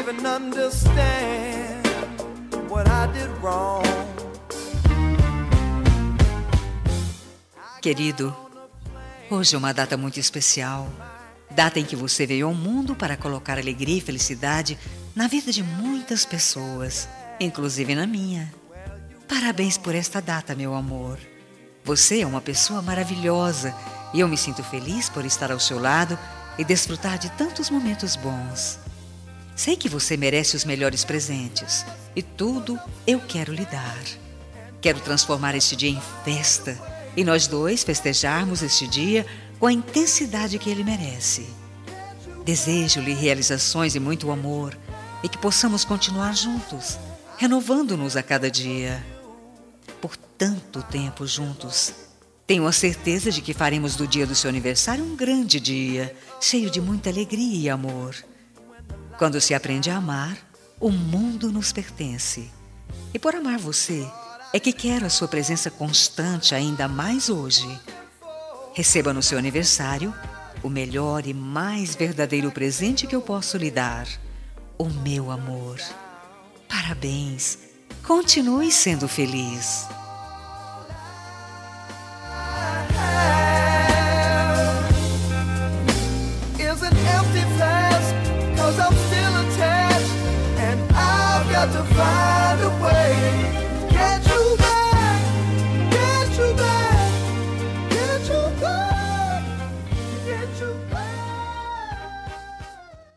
even understand what I did wrong. Querido, hoje é uma data muito especial. Data em que você veio ao mundo para colocar alegria e felicidade na vida de muitas pessoas, inclusive na minha. Parabéns por esta data, meu amor. Você é uma pessoa maravilhosa e eu me sinto feliz por estar ao seu lado e desfrutar de tantos momentos bons. Sei que você merece os melhores presentes e tudo eu quero lhe dar. Quero transformar este dia em festa e nós dois festejarmos este dia com a intensidade que ele merece. Desejo-lhe realizações e muito amor e que possamos continuar juntos, renovando-nos a cada dia. Por tanto tempo juntos, tenho a certeza de que faremos do dia do seu aniversário um grande dia, cheio de muita alegria e amor. Quando se aprende a amar, o mundo nos pertence. E por amar você, é que quero a sua presença constante ainda mais hoje. Receba no seu aniversário o melhor e mais verdadeiro presente que eu posso lhe dar, o meu amor. Parabéns! Continue sendo feliz. Is an empty past, 'cause I'm still attached, and I've got to find a way